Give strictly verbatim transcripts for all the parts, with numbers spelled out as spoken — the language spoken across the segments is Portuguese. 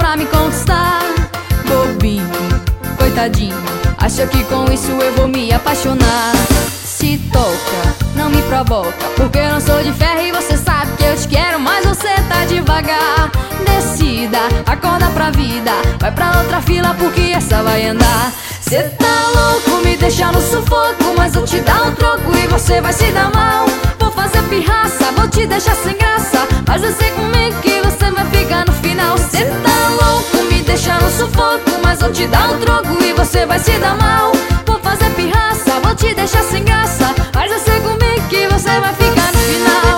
pra me conquistar. Bobinho, coitadinho, acha que com isso eu vou me apaixonar. Se toca, não me provoca, porque eu não sou de ferro e você sabe que eu te quero, mas você tá devagar. Decida, acorda pra vida, vai pra outra fila porque essa vai andar. Cê tá louco, me deixa no sufoco, mas eu te dar um troco e você vai se dar mal. Vou fazer pirraça, vou te deixar sem graça, mas eu sei comigo que você vai ficar no final. Cê tá louco, me deixa no sufoco, mas eu te dar um troco e você vai se dar mal. Vou fazer pirraça, vou te deixar sem graça, mas eu sei comigo que você vai ficar no final.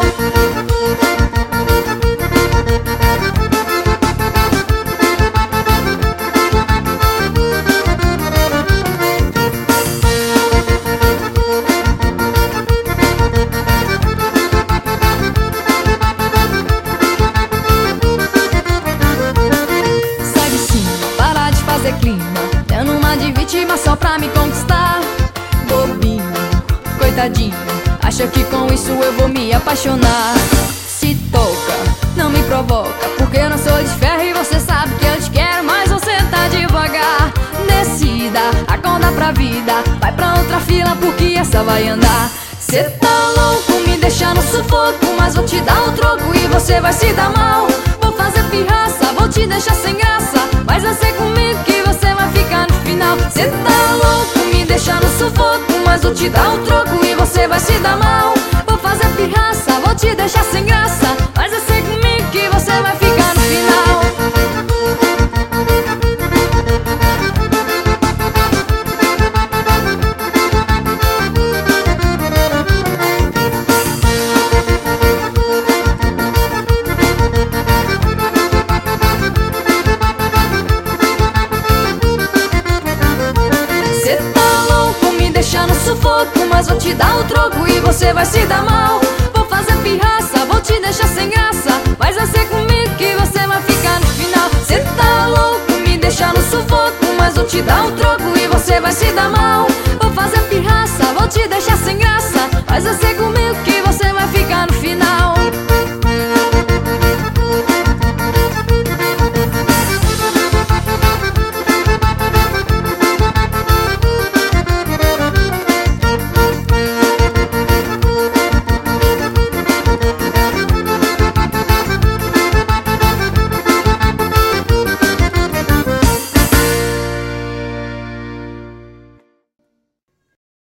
Clima, dando uma de vítima só pra me conquistar. Bobinho, coitadinho, acha que com isso eu vou me apaixonar. Se toca, não me provoca, porque eu não sou de ferro e você sabe que eu te quero, mas você tá devagar. Decida, acorda pra vida, vai pra outra fila porque essa vai andar. Cê tá louco, me deixa no sufoco, mas vou te dar um troco e você vai se dar mal. Vou fazer pirraça, vou te deixar sem graça, mas eu sei comigo que você vai ficar no final. Cê tá louco, me deixa no sufoco, mas vou te dar um troco e você vai se dar mal. Vou fazer pirraça, vou te deixar sem graça, mas eu sei comigo que você vai ficar no final. Cê tá louco, me deixa no sufoco, mas vou te dar um troco e você vai se dar mal. Vou fazer pirraça, vou te deixar sem graça, mas eu sei comigo que você vai ficar no final. Cê tá louco, me deixa no sufoco, mas vou te dar um troco e você vai se dar mal. Vou fazer pirraça, vou te deixar sem graça, mas eu sei comigo